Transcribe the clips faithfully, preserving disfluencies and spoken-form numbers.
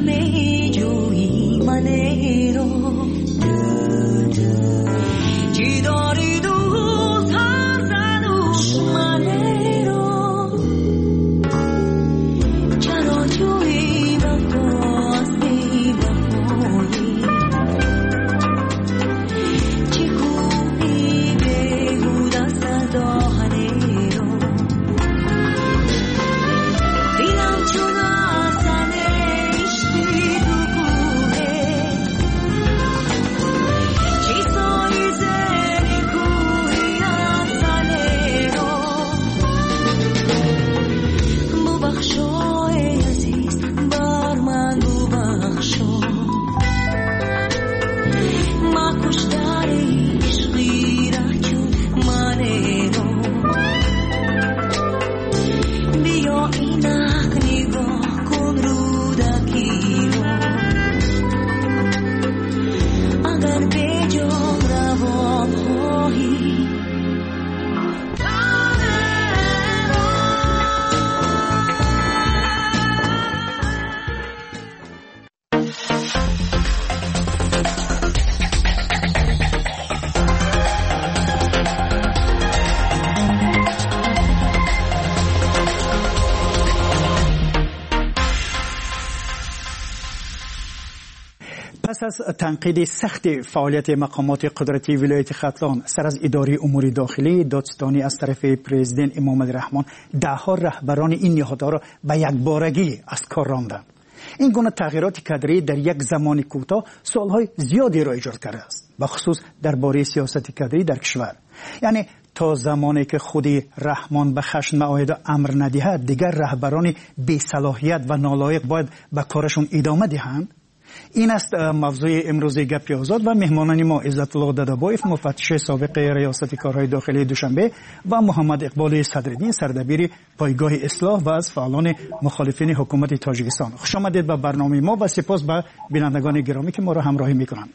پس از تنقید سخت فعالیت مقامات قدرتی ولایت ختلان سر از اداره امور داخلی دادستانی از طرف پرزیدنت امام الرحمن، دهها رهبران این نهادها را به یک بارگی از کار راندند. این گونه تغییرات کادری در یک زمان کوتاه سالهای زیادی را ایجاد کرده است، به خصوص درباره سیاست کادری در کشور. یعنی تا زمانی که خودی رحمان به خشم معاهده امر ندهد، دیگر رهبران بی صلاحیت و نالایق باید به کارشون ادامه دهند. این است موضوع امروزی گپ آزاد و مهمانان ما عزت الله ددبایف، مفتش سابق ریاست کارهای داخلی دوشنبه و محمد اقبال صدرالدین، سردبیر پایگاه اصلاح و از فعالان مخالفین حکومت تاجیکستان. خوش آمدید به برنامه ما و سپاس به بینندگان گرامی که ما را همراهی میکنند.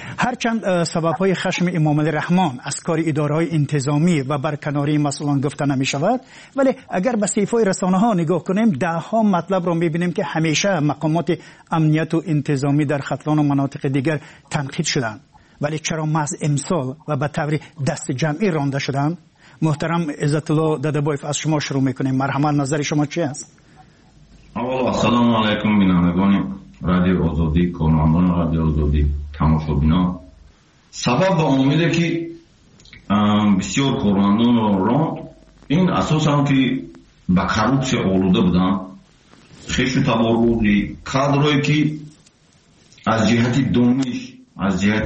هرچند سبب‌های خشم امام الرحمن از کار اداره‌های انتظامی و برکناری مسئولان گفته نمی‌شود، ولی اگر به صحیفه‌های رسانه‌ها نگاه کنیم ده‌ها مطلب را می‌بینیم که همیشه مقامات امنیت و انتظامی در ختلان و مناطق دیگر تنقید شدند، ولی چرا محض امسال و به طور دست جمعی رانده شدند؟ محترم عزت الله ددبایف، از شما شروع می‌کنیم. مرحمت، نظر شما چی است؟ اول السلام علیکم بینندگان رادیو آزادی، کارمندان رادیو آزادی، تماشابینان. سبب و عاملی که بسیار کارمندان را راند این اساساً که به کارپسیا آلوده بودن، خیش و تباربودی کادرایی که از جهت دانش، از جهت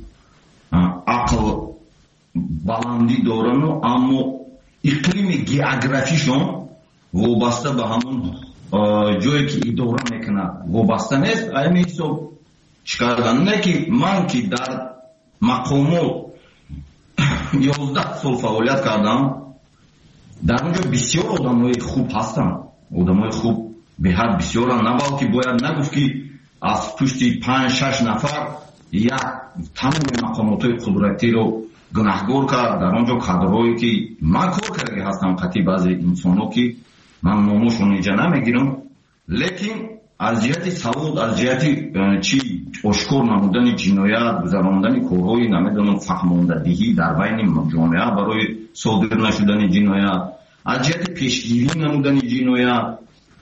عقل بلندی دارن، اما اقلیم گئوگرافیشون وابسته به همون جایی که اداره میکنه وابسته نیست. این حساب چکردن نه که من که در مقامات یازده سال فعالیت کردم، در اونجا بسیار آدمای خوب هستن، آدمای خوب به حد بسیارن، نه بلکه باید نگفت که از پشت پنج شش نفر یک تمام مقامات قدرتی رو گناهگار کرد. در اونجا کادرهایی که من کار کرده هستم، قطعی بعضی انسان‌ها که من نامشون اینجا نمیگیرم، لیکن از جهت سواد، از جهت چی اشکار نمودن جنایت، گذراندن کارهای نمیدونم فهماندهی در بین جامعه برای صادر نشدن جنایت، از جهت پیشگیری نمودن جنایت،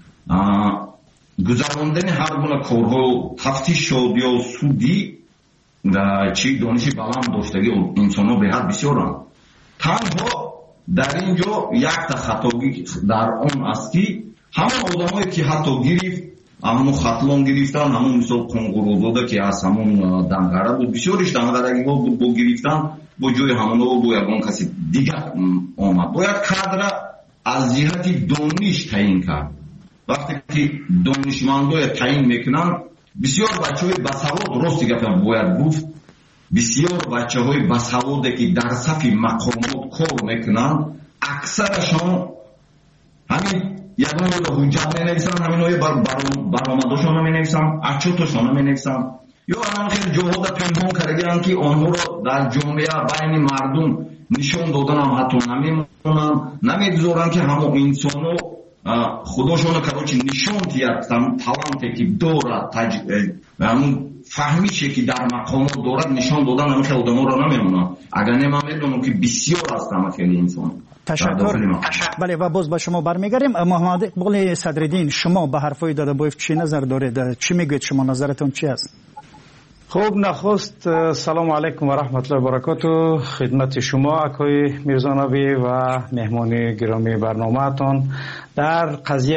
گذراندن هر گونه کارها، تفتیش شد یا سودی چی دانش بلند داشتگی انسان‌ها به حد بسیارن. تنها در اینجا یک تا خطاگی در اون است که همون آدمایی که حتی گرفت، همون ختلان گرفتن، همون مثال کنگروزاده که از همون دنگره بود، بسیارش دنگرگی ها بود، با گرفتن با جای همون ها با یکان کسی دیگر آمد. باید کادر از جهت دانش تعیین کرد. وقتی که دانشمندای تعیین میکنن، بسیار بچه های بسواد، راستی گفتم باید گفت، بسیار بچه های بسواده که در صف مقامات کار میکنن، اکثرشان همین یکان رو حجت می نویسن، همین های بر برآمداشان می نویسن، اچوتشان می نویسن، یا همین خیلی جهاد پنهان کردن که آنها رو در جامعه بین مردم نشون دادن هم حتی نمیمونن، نمیگذارن که همون انسانو خودشون کروچی نشون تیاد таланти که دارد همون فهمیشه که در مقامات دارد نشان دادن همه خیلی آدم را نمیمونه. اگر نمیم میدونم که بسیار است همه خیلی انسان. تشکر. بله و باز با شما برمیگردیم. محمد اقبال صدرالدین، شما به حرفای دادابایف چی نظر دارید؟ چی میگوید شما؟ نظرتون چی است؟ خوب، نخست سلام علیکم و رحمت الله و برکاته خدمت شما اکوی میرزانوی و مهمان گرامی برنامه‌تان. در قضیه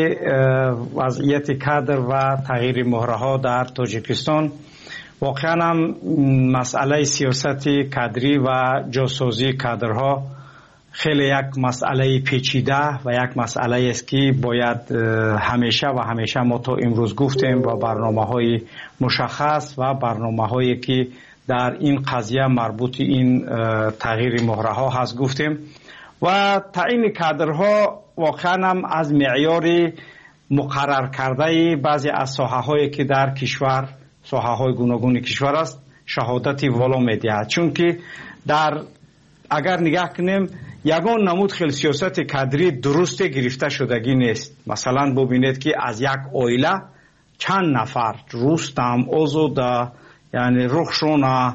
وضعیت کادر و تغییر مهره ها در تاجیکستان واقعا هم مسئله سیاست کادری و جاسوزی کادرها خیلی یک مسئله پیچیده و یک مسئله است که باید همیشه و همیشه ما تا امروز گفتیم و برنامه های مشخص و برنامه هایی که در این قضیه مربوط این تغییر مهره ها هست گفتیم و تعیین کادرها واقعا هم از معیار مقرر کرده بعضی از ساحه هایی که در کشور ساحه های گوناگون کشور است شهادتی والا میدهد. چون که در اگر نگاه کنیم یگان نمود خیلی سیاست کادری درست گرفته شدگی نیست. مثلا ببینید که از یک عائله چند نفر رستم آزاده یعنی رخشان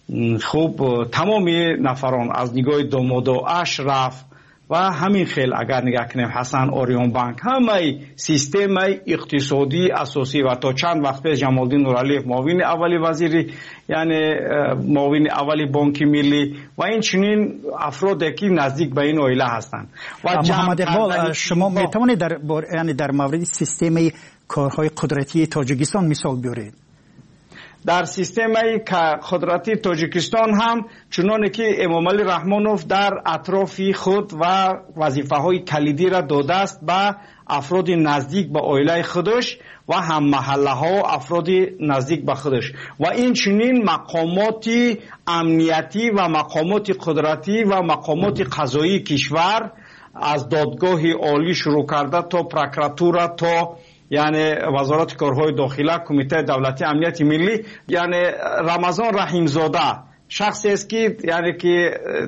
خوب تمامی نفران از نگاه دامادا اشرف و همین خیل اگر نگاه کنیم حسن آریان بانک همه سیستم اقتصادی اساسی و تا چند وقت پیش جمالدین نورعلیف معاون اولی وزیر یعنی معاون اولی بانک ملی و این چنین افرادی که نزدیک به این عائله هستند. و محمد اقبال شما میتوانید در یعنی در مورد سیستم کارهای قدرتی تاجیکستان مثال بیارید؟ در سیستم قدرتی تاجیکستان هم چنانه که امام علی رحمانوف در اطراف خود و وظیفه های کلیدی را داده است به افراد نزدیک به عائله خودش و هم محله ها افراد نزدیک به خودش و این چنین مقامات امنیتی و مقامات قدرتی و مقامات قضایی کشور از دادگاه عالی شروع کرده تا پروکراتور تا یعنی وزارت کارهای داخله کمیته دولتی امنیت ملی یعنی رمضان رحیمزاده شخصی است که یعنی که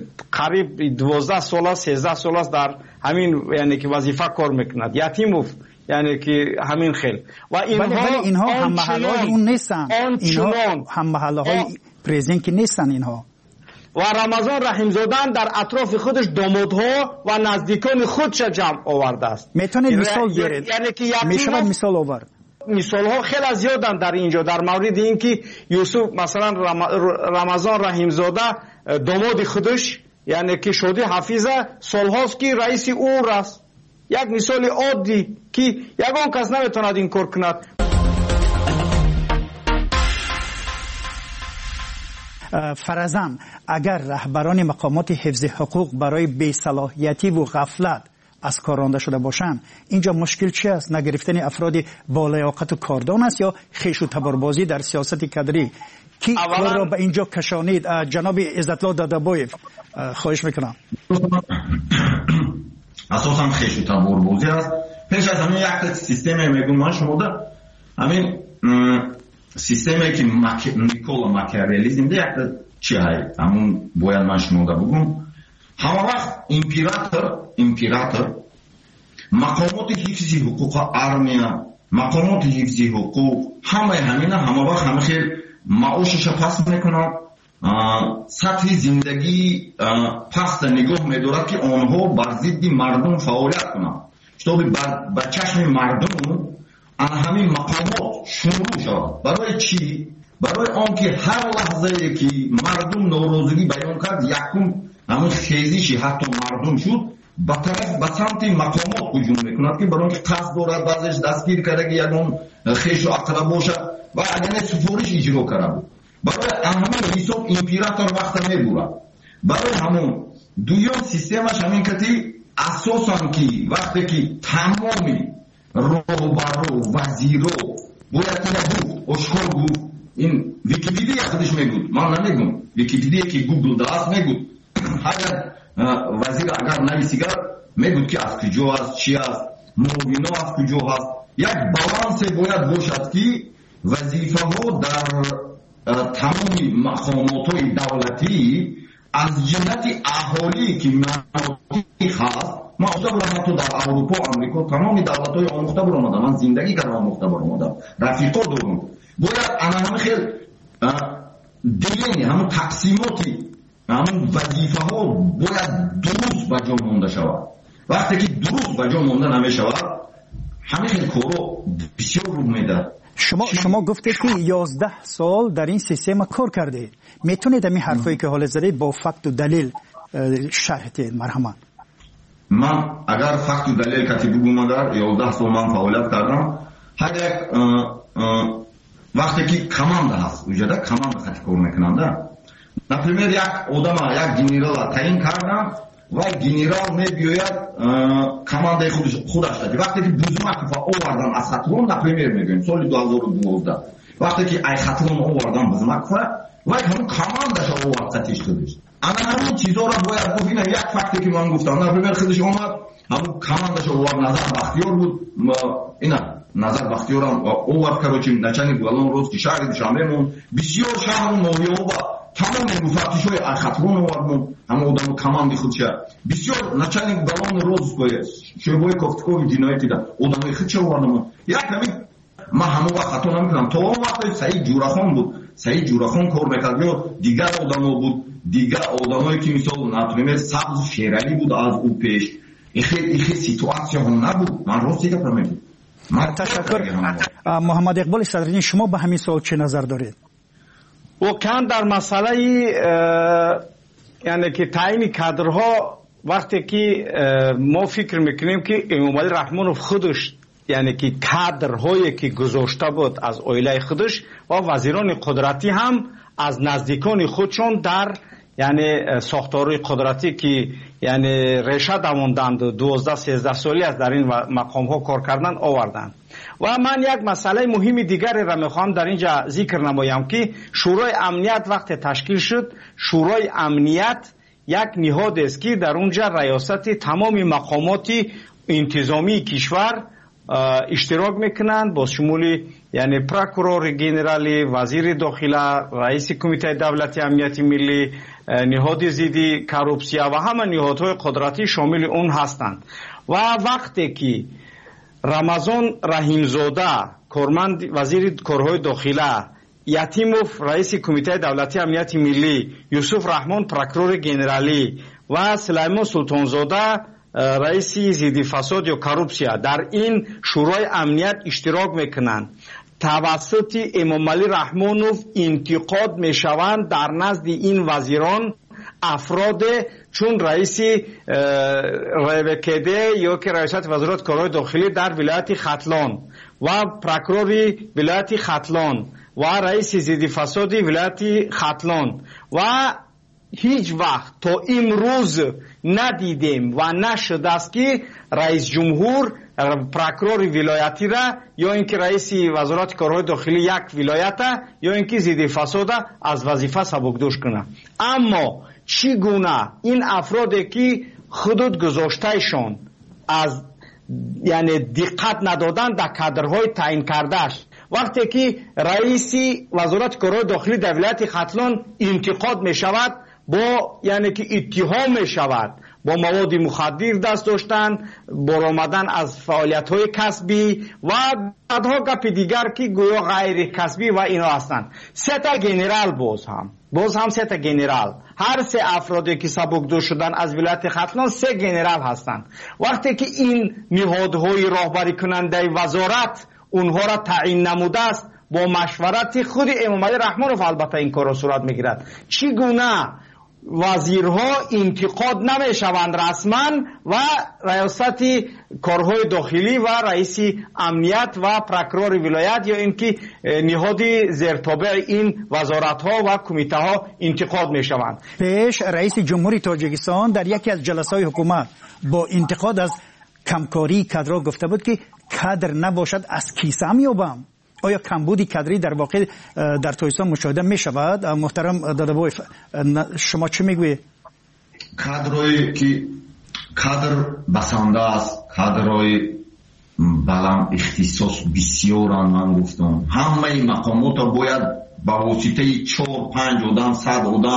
قریب دوازده سال است سیزده سال است در همین یعنی که وظیفه کار میکند یتیموف یعنی که همین خیل و اینها بله بله اینها هم محله های اون نیستن اینها هم محله های پرزیدنت نیستن اینها و رمضان رحیمزاده در اطراف خودش دامادها و نزدیکان خودش جمع آورده است. میتونید مثال بیارید؟ یعنی که میشه مثال آورد؟ مثال ها خیلی زیادن در اینجا در مورد این که یوسف مثلا رمضان رحیمزاده داماد خودش یعنی که شادی حفیظه سالهاست که رئیس اور است. یک مثال عادی که یگان کس نمیتواند این کار کند. فرضاً اگر رهبران مقامات حفظ حقوق برای بی‌صلاحیتی و غفلت از کار رانده شده باشند اینجا مشکل چی است؟ نگرفتن افراد با لیاقت و کاردان است یا خیش و تباربازی در سیاست کادری کی کار را به اینجا کشانید؟ جناب عزت‌الله دادابایف خواهش میکنم. اساساً خیش و تباربازی است. پیش از همین یک سیستم میگم من شما در همین سیستمی که نیکولا ماکیاولیزم ده چی های همون باید من شما دا بگم همه وقت امپراتور امپراتور مقامات حفظ حقوق ارمیا مقامات حفظ حقوق همه همینه همه وقت همه خیلی معاشش پس میکنند سطح زندگی پست نگاه میدارد که آنها بر ضد مردم فعالیت کنند شتابی بر چشم مردم همین مقامات شروع شد. برای چی؟ برای آنکه هر لحظه که مردم ناراضگی بیان کرد یکم همون خیزشی حتی مردم شد به طرف به سمت مقامات هجوم میکند که برای آنکه قصد دارد بعضش دستگیر کرده که یکم خیش و اقرب باشد و اگر سفارش اجرا کرده بود. برای همین حساب امپراتور وقت میبورد. برای همون دویان سیستمش همین کتی اساساً که وقتی که تمامی روبرو وزیرو باید تنبود اشکال بود این ویکیپیدیا خودش میگود من نمیگم ویکیپیدیا که گوگل داست میگود اگر وزیر اگر نویسیگر میگود که از کجا است چی است معاونین از کجا هست یک بالانس باید باشد که وظیفه ها در تمامی مقامات های دولتی از جهت اهالی که مناطق هست ما آموخته بودم در اروپا امریکا تمام دولت‌های آموخته بودم من زندگی کردم آموخته بودم رفیقا دارم باید انا خیلی دیگه همون تقسیماتی همون وظیفه ها باید درست به جا مونده شود وقتی که درست به جا مونده نمیشود همه خیلی کارو بسیار رو میده. شما شما گفتید که یازده سال در این سیستم کار کرده میتونید این حرفایی که حالا زدید با فکت و دلیل شرح دهید مرحمت؟ من اگر فکت و دلیل کتی بگم در یازده سال من فعالیت کردم هر یک وقتی که کماند هست وجوده کماند خطی کار میکننده نپریمیر یک آدم یک گنرال تعیین کردن و گنرال میگوید کمانده خودش خودش دادی وقتی که بزمک آوردن از خطرون نپریمیر میگویم سال دو هزار و دوازده وقتی که ای خطرون آوردن بزمک و همون کماندش آورد خطیش دادیش اما همین چیزا را باید گفت اینه یک فکتی که من گفتم نپریمیر خودش آمد همون کماندش آورد نظر بختیار بود اینه نظر بختیار هم آورد کروچیم نچنی بولان روز که شهر دیشامه بسیار شهر مویه و تمام مفتیش های خطرون آوردم همه آدم کماندی خود شد بسیار نچنی بولان روز که شعبای کفتکوی جنایتی ده آدم های خود شد آوردم یک همین من همه وقت خطا نمیکنم تا اون وقت سعید جورخان بود سعید جورخان کار میکرد یا دیگر آدم ها بود دیگر آدم هایی که مثال نتونیم سبز شیرالی بود از او پیش این خیلی سیتواسیون هم نبود من روز دیگه پرمیم تشکر. محمد اقبال صدرینی شما به همین سوال چه نظر دارید؟ واقعا در مسئله یعنی که تعیین کادرها وقتی که ما فکر میکنیم که امام علی رحمانوف خودش یعنی که کادرهایی که گذاشته بود از عائله خودش و وزیران قدرتی هم از نزدیکان خودشون در یعنی ساختارهای قدرتی که یعنی ریشه دماندند و دوازده سیزده سالی از در این مقام ها کار کردن آوردند. و من یک مسئله مهم دیگری را میخوام در اینجا ذکر نمایم که شورای امنیت وقت تشکیل شد شورای امنیت یک نهاد است که در اونجا ریاست تمام مقامات انتظامی کشور اشتراک میکنند با شمول یعنی پروکورور گنرالی وزیر داخله رئیس کمیته دولتی امنیت ملی نهاد ضد کروپسیه و همه نهادهای قدرتی شامل اون هستند. و وقتی که رمضان رحیمزاده کارمند وزیر کارهای داخله یتیموف رئیس کمیته دولتی امنیت ملی یوسف رحمان پروکورور گنرالی و سلیمان سلطانزاده رئیس ضد فساد یا کروپسیه در این شورای امنیت اشتراک میکنند توسط امام علی رحمانوف انتقاد میشوند در نزد این وزیران افراد چون رئیس روکده یا که رئیست وزارت کارهای داخلی در ولایت ختلان و پروکورور ولایت ختلان و رئیس ضد فساد ولایت ختلان و هیچ وقت تا امروز ندیدیم و نشده است که رئیس جمهور پروکورور ولایتی را یا اینکه رئیس وزارت کارهای داخلی یک ولایت یا اینکه ضد فساد از وظیفه سبکدوش کنه. اما چگونه این افرادی که حدود گذاشتهشون از یعنی دقت ندادن در کادرهای تعیین کردهش وقتی که رئیس وزارت کارهای داخلی در ولایت ختلان انتقاد می شود با یعنی که اتهام می شود با مواد مخدر دست داشتن برآمدن از فعالیت های کسبی و بعدها گپ دیگر که گویا غیر کسبی و اینا هستند. سه تا گنرال باز هم باز هم سه تا گنرال هر سه افرادی که سبکدوش شدن از ولایت ختلان سه گنرال هستند. وقتی که این نهادهای راهبری کننده وزارت اونها را تعیین نموده است با مشورت خود امام علی رحمانوف البته این کار را صورت میگیرد چگونه وزیرها انتقاد نمیشوند رسما و ریاست کارهای داخلی و رئیس امنیت و پروکورور ولایت یا اینکه نهاد زیرتابع این وزارت ها و کمیته ها انتقاد میشوند. پیش رئیس جمهوری تاجیکستان در یکی از جلسات حکومت با انتقاد از کمکاری کادرها گفته بود که کادر نباشد از کیسه میابم. آیا کمبودی کادری در واقع در تاجیکستان مشاهده می شود؟ محترم دادابای شما چه میگویید؟ کادرایی که کادر بسنده است کادرای بلند اختصاص بسیاران من گفتم همه مقامات باید با واسطه چهار پنج آدم صد آدم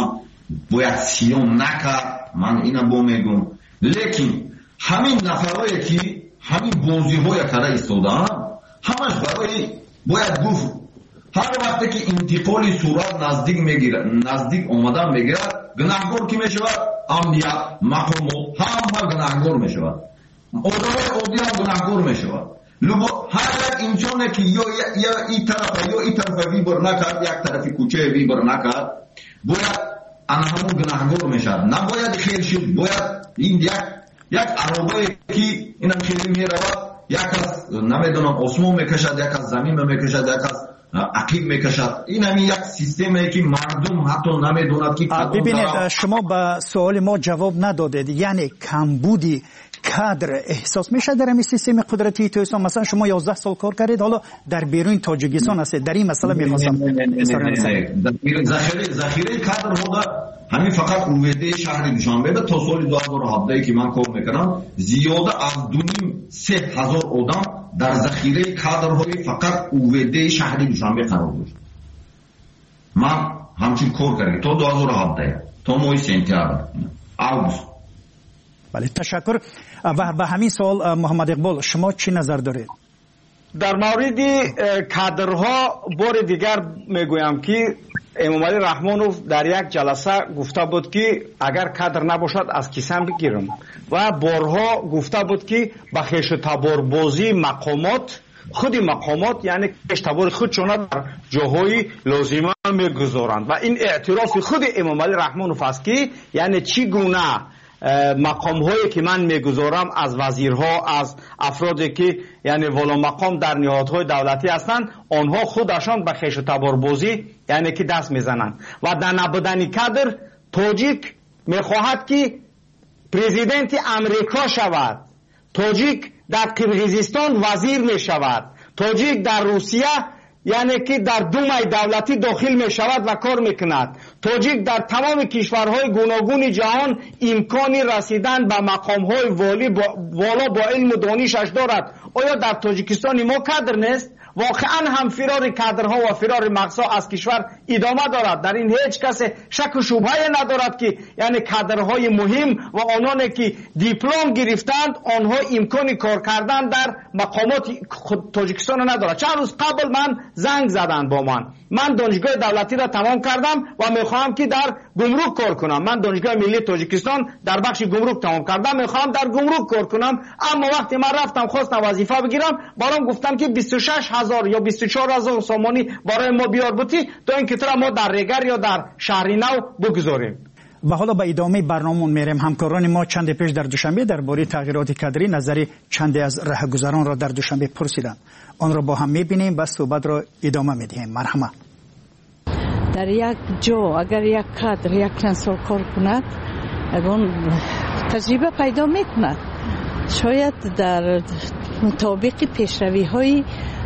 باید سیام نکرد، من اینا با میگم. لیکن همین نفرایی که همین بازی های کاره ایستادن همش برای باید گفت هر وقتی که انتقالی صورت نزدیک میگیرد نزدیک آمدن میگیرد گناهگار کی میشود؟ انبیا مقام هم هم گناهگار میشود، آدم عادی هم گناهگار میشود. لبا هر یک انسانی که یا یا این طرف یا این طرف ویبر نکرد، یک طرف کوچه ویبر نکرد، باید آنها گناهگار میشد. نباید خیر شد، باید این یک یک عربایی که اینم خیلی میرود، یک از نمیدونم آسمون میکشد، یک از زمین میکشد، یک از عقیب میکشد. این هم یک سیستمی که مردم حتی نمیدوند که ببینید شما به سوال ما جواب ندادید. یعنی کمبودی کادر احساس میشه در این سیستم قدرتی توسان؟ مثلا شما یازده سال کار کردید، حالا در بیرون تاجیکستان هستید، در این مسئله میخواستم ذخیره ذخیره کادر ها همین فقط اویده شهر دوشنبه به تا سال دو هزار و هفده که من کار میکنم زیاده از دو نیم سه هزار آدم در ذخیره کادرهای فقط اویده شهر دوشنبه قرار داشت. من همچین کار کردم تا دو هزار و هفده تا ماه سپتامبر اوگوست. بله تشکر. و به همین سوال محمد اقبال شما چی نظر دارید؟ در مورد کادرها بار دیگر میگویم که امام علی رحمانوف در یک جلسه گفته بود که اگر کادر نباشد از کیسم بگیرم و بارها گفته بود که به خویش تبار بازی مقامات خود مقامات یعنی خویش تبار خودشون در جاهای لازمه میگذارند و این اعتراف خود امام علی رحمانوف است که یعنی چی گونه مقام هایی که من میگذارم از وزیرها، از افرادی که یعنی والا مقام در نهادهای دولتی هستند، آنها خودشان به خویش تباربازی یعنی که دست میزنند و در نبودن کادر تاجیک میخواهد که پرزیدنت امریکا شود، تاجیک در قرقیزستان وزیر میشود، تاجیک در روسیه یعنی که در دومای دولتی داخل می شود و کار میکند. تاجیک در تمام کشورهای گوناگون جهان امکانی رسیدن به مقامهای والی با والا با علم و دانشش دارد. آیا در تاجیکستان ما کادر نیست؟ واقعا هم فرار کادرها و فرار مغزها از کشور ادامه دارد. در این هیچ کس شک و شبهه ندارد که یعنی کادرهای مهم و آنانی که دیپلم گرفتند آنها امکان کار کردن در مقامات تاجیکستان ندارد. چند روز قبل من زنگ زدن با من، من دانشگاه دولتی را تمام کردم و میخواهم که در گمرک کار کنم. من دانشگاه ملی تاجیکستان در بخش گمرک تمام کردم، میخواهم در گمرک کار کنم. اما وقتی من رفتم خواستم وظیفه بگیرم، برام گفتن که بیست و شش هزار یا بیست و چهار هزار سامانی برای ما بیار بودی تا اینکه تو ما در ریگر یا در شهر نو بگذاریم. و حالا به ادامه برنامه میریم. همکاران ما چند پیش در دوشنبه درباره تغییرات کادری نظر چند از راهگذران را در دوشنبه پرسیدند. آن را با هم میبینیم و صحبت را ادامه میدهیم. مرحمت. در یک جا اگر یک کادر یک چند سال کار کند اون تجربه پیدا میکند، شاید در مطابق پیشروی های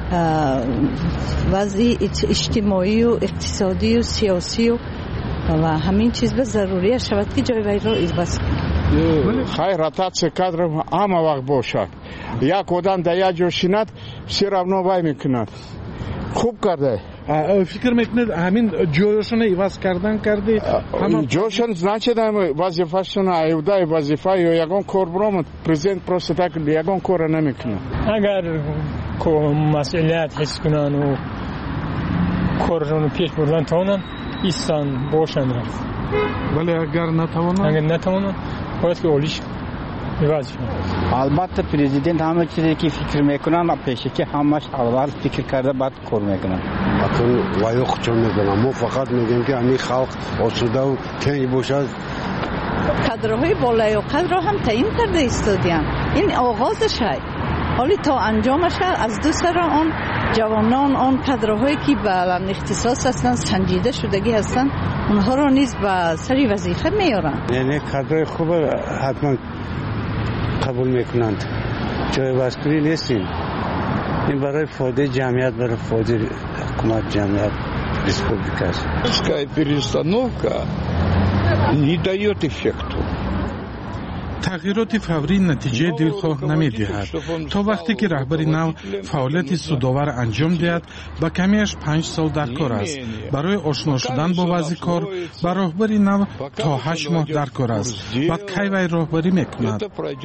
وضع اجتماعی و اقتصادی و سیاسی و و همین چیز به ضروری شود که جای وی را ایجاد کنید. خیر روتاسیا کادر همه وقت باشد. یک آدم در یک جا شیند все равно وای میکند. خوب کرده. فکر میکنید همین جوشون ایواز کردن کرده؟ جوشون значит وظیفه‌شون ایوده وظیفه یا یگان کار برام پرزیدنت پروسه так یگان کار نمیکنه. اگر مسئولیت حس کنن و کارشون پیش بردن تونن ایستان باشن رفت. ولی اگر نتوانن اگر نتوانن باید که اولیش ایواز کنن. البته پرزیدنت همه چیزی که فکر میکنن پیش که همش اول فکر کرده بعد کار میکنن. اکنون وایو خودشون میکنن. ما فقط میگیم که همین خلق آسوده و تنگ باشد. کادرهای بالای و قدر هم تعیین کرده ایستادیم. این آغازش هست. حالی تا انجامش از دو سر آن جوانان آن کادرهایی که به اختصاص هستند سنجیده شدگی هستند اونها را نیز به سری وظیفه میارن. یعنی کادرهای خوب حتما قبول میکنند. جای واسطوری نیستیم. این برای فایده جمعیت، برای فایده حکومت جمعیت республика. Такая перестановка не дает эффекту. تغییرات فوری نتیجه دلخواه نمی‌دهد. تا وقتی که رهبر نو فعالیت سودآور انجام دهد با کمیش پنج سال در کار است. برای آشنا شدن با وضع کار با رهبر نو تا هشت ماه در کار است. بعد کی وی راهبری میکند.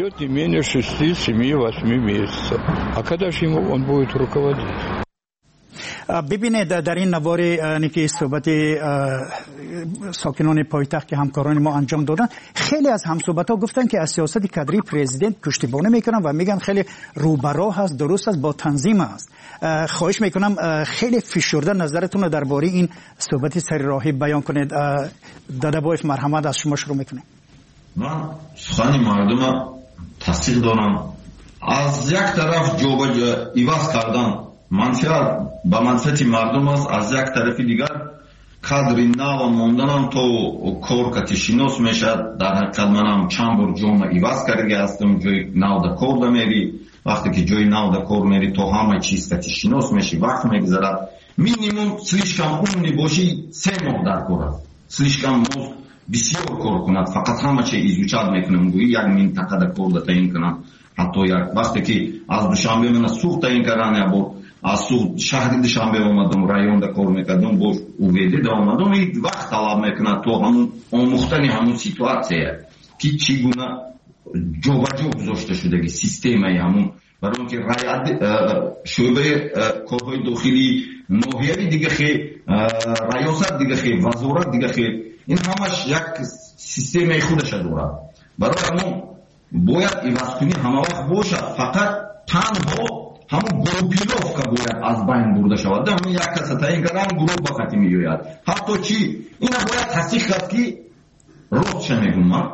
ببینید در این نوار نیکی صحبت ساکنان پایتخت که همکاران ما انجام دادن، خیلی از همصحبت ها گفتن که از سیاست کادری پرزیدنت پشتیبانی میکنن و میگن خیلی روبراه هست، درست است، با تنظیم است. خواهش میکنم خیلی فشرده نظرتون رو درباره این صحبت سر راهی بیان کنید. دادابایف مرحمت از شما شروع میکنیم. من سخن مردم تصدیق دارم. از یک طرف جوبا ایواز کردن منفعت با منفعت مردم است، از یک طرف دیگر کادری نو موندن هم تو کار کاتشینوس میشد. در حقیقت منم چند بار جوم ایواز کرده هستم، جوی نو در کار میری. وقتی که جوی نو در کار میری تو همه چیز کاتشینوس میشی، وقت میگذرد. مینیموم سلیشکم اونی باشی سه ماه در کار است. سلیشکم موز بسیار کار کند، فقط همه چی ایزوچاد میکنم، گویی یک منطقه در کار تعیین کنم. حتی یک وقتی که از دوشنبه من سوخت تعیین کردن یا با از سوخت شهر دوشنبه آمدم رایون در کار میکردم، باش اویده در آمدم، این وقت طلب میکنه تو همون آموختنی همون سیتواسیه که چگونه جوبا جو گذاشته شده سیستمی همون برای اون که رایت شعبه کارهای داخلی نوحیه دیگه خیلی ریاست دیگه خیلی وزارت دیگه خیلی، این همش یک سیستمی خودش داره. برای همون باید ایوازکنی همه وقت باشد، فقط تنها همون گروپیلوف که باید از بین برده شود. همون یک کس تعیین کردن گروپ وقتی میگوید حتی چی اینا باید تصدیق کرد که روز چه میگم من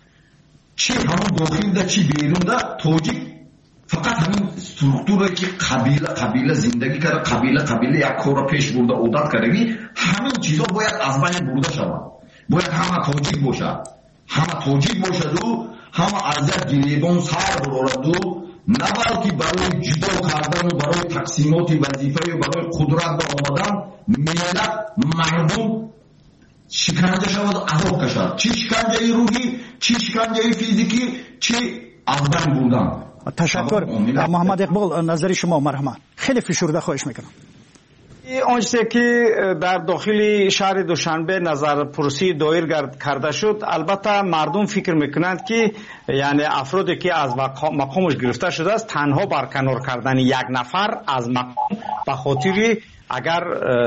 چی همون داخل ده چی بیرون ده توجیه فقط همین سترکتوری که قبیله قبیله زندگی کرده، قبیله قبیله یک کار پیش برده عادت کردگی، همین چیزا باید از بین برده شود. باید همه توجیه باشد، همه توجیه باشد و همه از یک گریبان سر برارد و نه بلکه برای جدا کردن و برای تقسیمات وظیفه و برای قدرت به آمدن ملت مردم شکنجه شود و عذاب کشد. چی شکنجه روحی، چی شکنجه فیزیکی، چی از بین بردن. تشکر محمد اقبال، نظر شما مرحمت. خیلی فشرده خواهش میکنم. آنچه که در داخل شهر دوشنبه نظر پرسی دایر کرده شد، البته مردم فکر میکنند که یعنی افرادی که از مقامش گرفته شده است تنها برکنار کردن یک نفر از مقام به خاطر اگر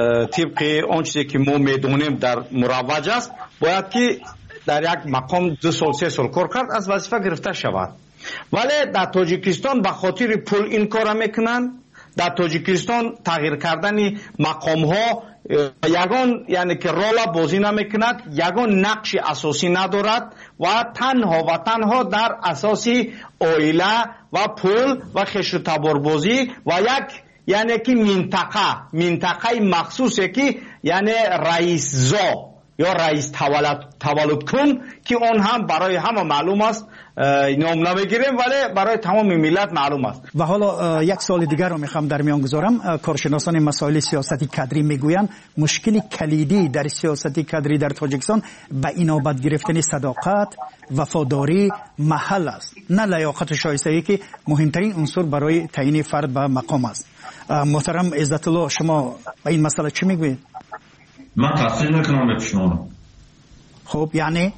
طبق آنچه که ما میدونیم در مروج است باید که در یک مقام دو سال سه سال کار کرد از وظیفه گرفته شود. ولی در تاجیکستان به خاطر پول این کار میکنند. در تاجیکستان تغییر کردن مقام ها یگان یعنی که رول بازی نمیکند، یگان نقش اساسی ندارد و تنها و تنها در اساس عائله و پول و خش و تبار بازی و یک یعنی که منطقه منطقه مخصوصی که یعنی رئیس زا یا رئیس تولد تولد کن که اون هم برای همه معلوم است، نام نمیگیریم ولی برای تمام ملت معلوم است. و حالا یک سال دیگر رو میخوام در میان گذارم. کارشناسان مسائل سیاستی کادری میگویند مشکل کلیدی در سیاستی کادری در تاجیکستان به اینابت گرفتن صداقت، وفاداری، محل است، نه لیاقت شایستگی که مهمترین عنصر برای تعیین فرد به مقام است. محترم عزت الله، شما به این مسئله چی میگویید؟ من تصدیق میکنم به شما. خب یعنی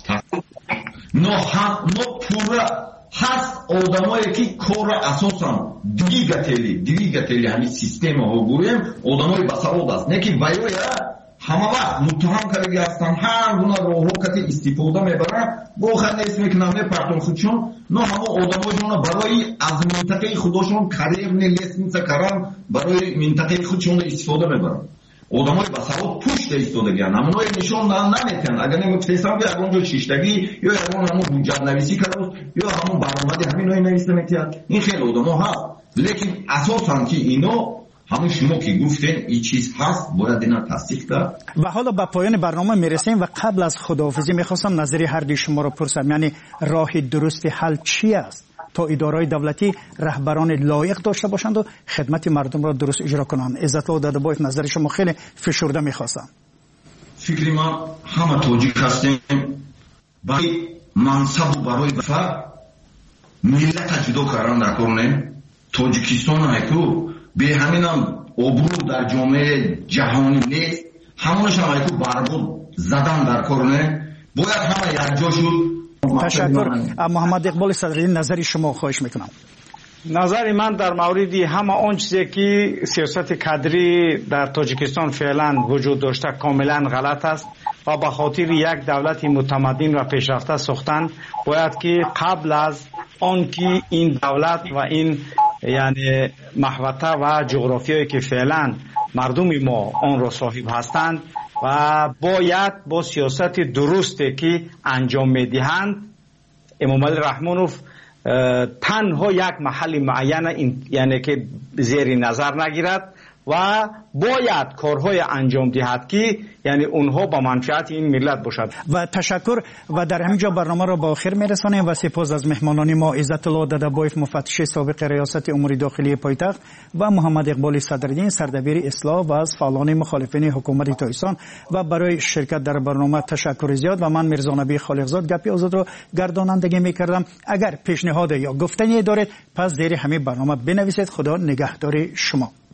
نه هم نه پورا هست آدمایی که کار اساسا دیگتلی دیگتلی همین سیستم ها گویم آدمای بسواد است، نه که وایو همه وقت متهم کرده هستن، هر گونه راه کتی استفاده میبرن با خود نیست میکنن پرتون خودشون، نه همه آدمایشون برای از منطقه خودشون کریر نه لیسنس کردن برای منطقه خودشون استفاده میبرن. آدمای بسواد پشت ایستادگیان، همونای نشون نمیتن. اگر نمیگفتیستم که اونجا شیشتگی یا اون همون حجت نویسی کرده یا همون برآمدی همین نوعی نویسته میکرد. این خیلی آدما هست، لیکن اساساً که اینو همون شما که گفتین این چیز هست باید اینا تصدیق کرد. و حالا به پایان برنامه میرسیم و قبل از خداحافظی میخواستم نظری هر دوی شما رو پرسم، یعنی راه درست حل چی است تا اداره‌های دولتی رهبران لایق داشته باشند و خدمت مردم را درست اجرا کنند؟ عزت الله دادابایف، نظر شما خیلی فشرده میخواستم. فکری ما همه توجیه هستیم برای منصب و برای فرد ملت جدا کردن در کار تاجیکستان هایکو به همین هم عبور در جامعه جهانی نیست، همونش هم هایکو بربود زدن در کار باید همه یک جا شد. تشکر. محمد اقبال صدرالدین، نظر شما خواهش میکنم. نظر من در مورد همه آن چیزی که سیاست کادری در تاجیکستان فعلا وجود داشته کاملا غلط است و به خاطر یک دولت متمدن و پیشرفته ساختن باید که قبل از آن که این دولت و این یعنی محوطه و جغرافیایی که فعلا مردم ما آن را صاحب هستند و باید با سیاست درستی که انجام میدهند امام علی رحمانوف تنها یک محل معین یعنی که زیر نظر نگیرد و باید کارهای انجام دهد که یعنی اونها با منفعت این ملت باشد. و تشکر. و در همینجا برنامه را با آخر میرسانیم و سپاس از مهمانان ما عزت الله ددبایف مفتش سابق ریاست امور داخلی پایتخت و محمد اقبال صدرالدین سردبیر اصلاح و از فعالان مخالفین حکومت تایستان و برای شرکت در برنامه تشکر زیاد. و من میرزا نبی خالقزاد گپی آزاد را گردانندگی میکردم. اگر پیشنهاد یا گفتنی دارید پس زیر همین برنامه بنویسید. خدا نگهدار شما.